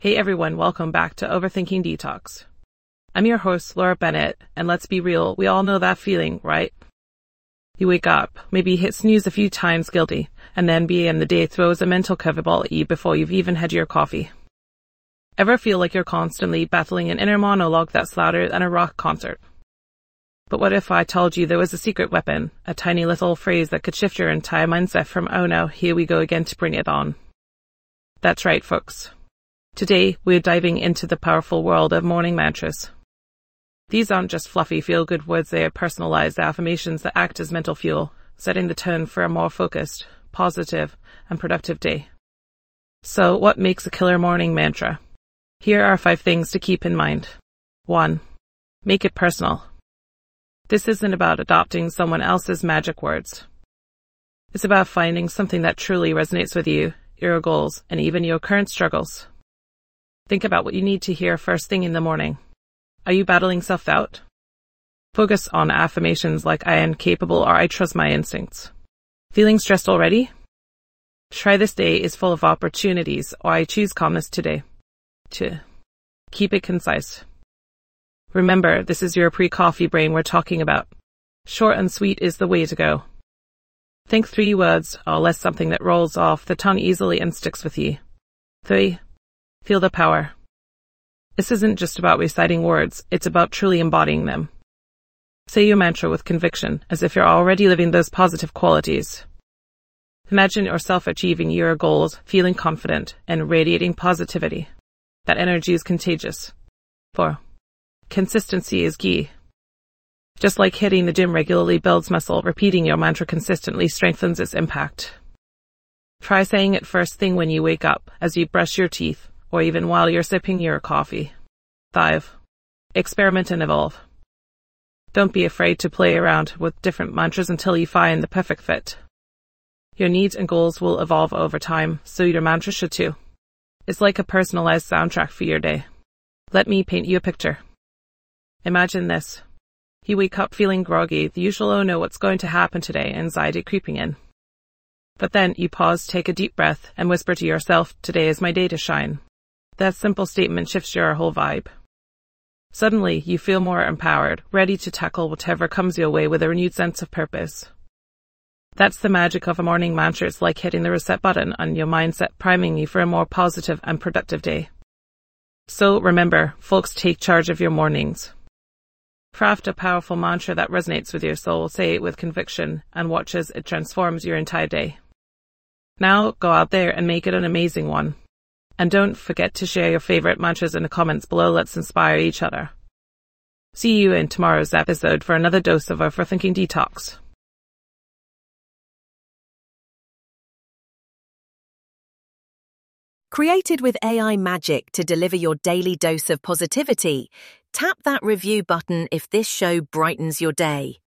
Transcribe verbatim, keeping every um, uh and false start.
Hey everyone, welcome back to Overthinking Detox. I'm your host, Laura Bennett, and let's be real, we all know that feeling, right? You wake up, maybe hit snooze a few times guilty, and then B M the day throws a mental curveball at you before you've even had your coffee. Ever feel like you're constantly battling an inner monologue that's louder than a rock concert? But what if I told you there was a secret weapon, a tiny little phrase that could shift your entire mindset from oh no, here we go again to bring it on? That's right, folks. Today, we're diving into the powerful world of morning mantras. These aren't just fluffy feel-good words, they are personalized affirmations that act as mental fuel, setting the tone for a more focused, positive, and productive day. So, what makes a killer morning mantra? Here are five things to keep in mind. One. Make it personal. This isn't about adopting someone else's magic words. It's about finding something that truly resonates with you, your goals, and even your current struggles. Think about what you need to hear first thing in the morning. Are you battling self-doubt? Focus on affirmations like I am capable or I trust my instincts. Feeling stressed already? Try this day is full of opportunities or I choose calmness today. Two. Keep it concise. Remember, this is your pre-coffee brain we're talking about. Short and sweet is the way to go. Think three words or less something that rolls off the tongue easily and sticks with you. Three. Feel the power. This isn't just about reciting words, it's about truly embodying them. Say your mantra with conviction, as if you're already living those positive qualities. Imagine yourself achieving your goals, feeling confident, and radiating positivity. That energy is contagious. Four. Consistency is key. Just like hitting the gym regularly builds muscle, repeating your mantra consistently strengthens its impact. Try saying it first thing when you wake up, as you brush your teeth, or even while you're sipping your coffee. Five. Experiment and evolve. Don't be afraid to play around with different mantras until you find the perfect fit. Your needs and goals will evolve over time, so your mantra should too. It's like a personalized soundtrack for your day. Let me paint you a picture. Imagine this. You wake up feeling groggy, the usual oh no, what's going to happen today, anxiety creeping in. But then you pause, take a deep breath, and whisper to yourself, today is my day to shine. That simple statement shifts your whole vibe. Suddenly, you feel more empowered, ready to tackle whatever comes your way with a renewed sense of purpose. That's the magic of a morning mantra. It's like hitting the reset button on your mindset, priming you for a more positive and productive day. So remember, folks, take charge of your mornings. Craft a powerful mantra that resonates with your soul, say it with conviction, and watch as it transforms your entire day. Now, go out there and make it an amazing one. And don't forget to share your favorite mantras in the comments below. Let's inspire each other. See you in tomorrow's episode for another dose of Overthinking Detox. Created with A I magic to deliver your daily dose of positivity, tap that review button if this show brightens your day.